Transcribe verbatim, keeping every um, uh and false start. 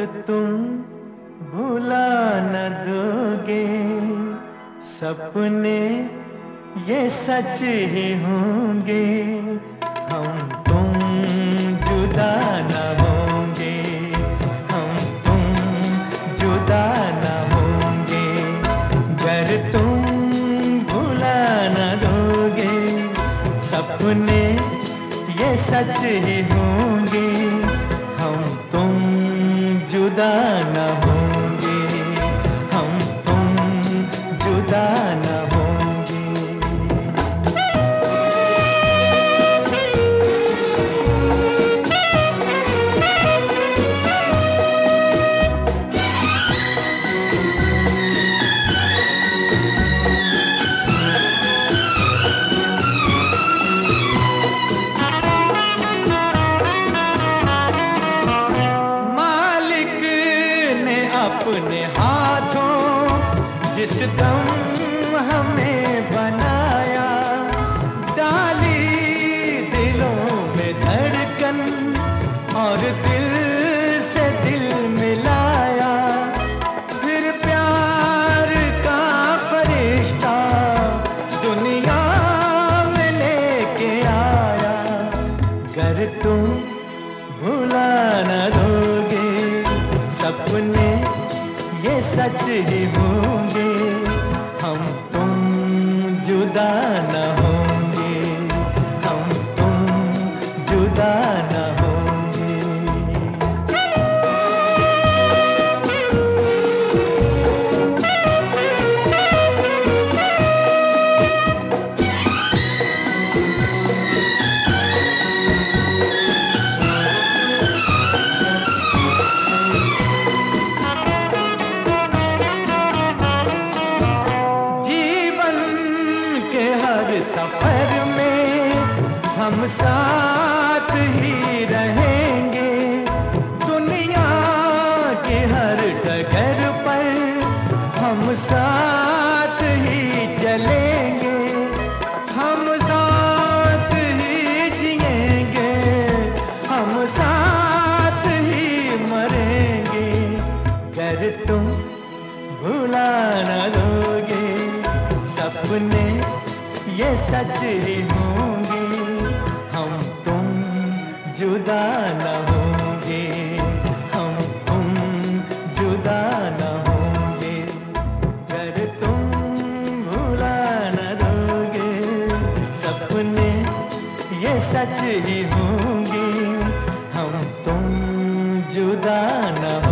तुम भुला न दोगे, सपने ये सच ही होंगे। हम तुम जुदा न होंगे, हम तुम जुदा न होंगे। गर तुम भुला न दोगे, सपने ये सच ही होंगे। हम तुम जुदा न होंगे, हम तुम जुदा न होंगे। अपने हाथों जिस दम हमें बनाया, डाली दिलों में धड़कन और दिल से दिल मिलाया। फिर प्यार का फरिश्ता दुनिया में लेके आया। गर तुम भुला न दोगे, सपने ये सच ही होंगे। हम तुम जुदा न होंगे, हम तुम जुदा न होंगे। सफर में हम साथ ही रहेंगे, दुनिया के हर डगर पर हम साथ ही चलेंगे। हम साथ ही जिएंगे, हम साथ ही मरेंगे। गर तुम भुला न दोगे, सपने ये सच ही होंगे। हम तुम जुदा न होंगे, हम तुम जुदा न होंगे। गर तुम भुला न दोगे, सपने ये सच ही होंगे। हम तुम जुदा न होंगे।